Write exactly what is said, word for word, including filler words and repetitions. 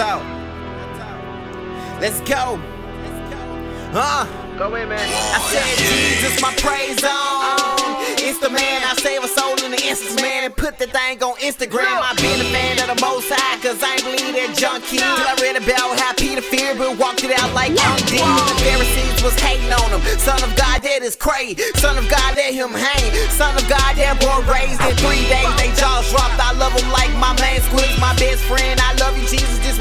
talk. Let's go. Uh. Go in, man. I said, Jesus, my praise on. It's the man, I save a soul in the instance, man, and put the thing on Instagram. I been a fan of the Most High, cause I ain't believe that junkie. Till I read about how Peter feared, but walked it out like undid. The Pharisees was hating on him. Son of God, that is crazy. Son of God, let him hang. Son of God, that boy raised in three days. They jaws dropped. I love him like my man Squid's my best friend. I love you, Jesus. This